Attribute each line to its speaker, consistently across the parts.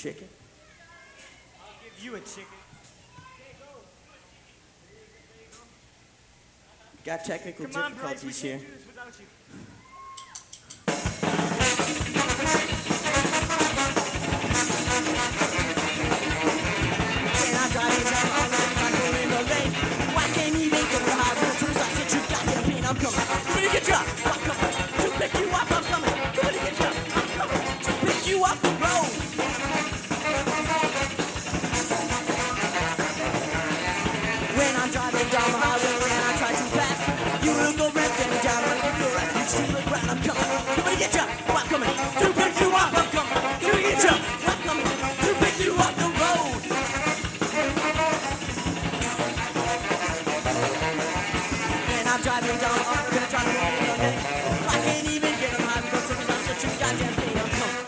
Speaker 1: chicken?
Speaker 2: I'll give you a chicken.
Speaker 1: Got technical
Speaker 2: Come on, Bryce, we
Speaker 1: difficulties
Speaker 2: can't
Speaker 1: here.
Speaker 2: do this without you.
Speaker 1: And I'm driving down all the way, I'm going in the lane. Why can't he make it to the highway? As soon as I said you goddamn pain, I'm coming. Too many get you up, I'm coming. To pick you up, I'm coming. Too many get you up, I'm coming. To pick you off the road. When I'm driving down the highway and I try to pass, you will go ramping down and give your ass reach to the ground. I'm coming. Too many get you up, I'm coming. To pick you up, I'm coming. Too many get you up, I'm coming. To pick you off the road. And I'm driving down the highway, gonna try to walk in the lane. I can't even get on high because I'm such a goddamn pain. I'm coming.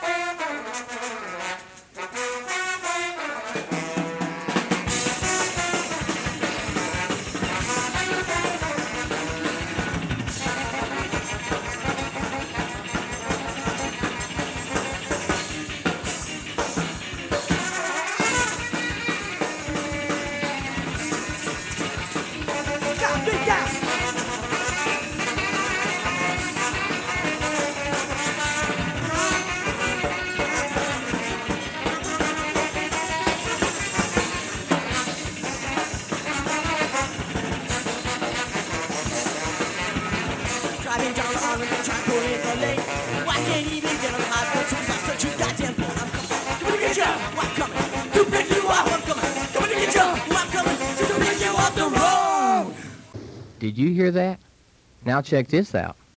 Speaker 1: Got me down. Driving down the highway, gonna try to pull in the lane. I can't even get on the highway because I'm such a goddamn pain. I'm coming. Come to get you. I'm coming. To pick you up. I'm coming. Come to get you. I'm coming. To pick you off the road.
Speaker 3: Did you hear that? Now check this out.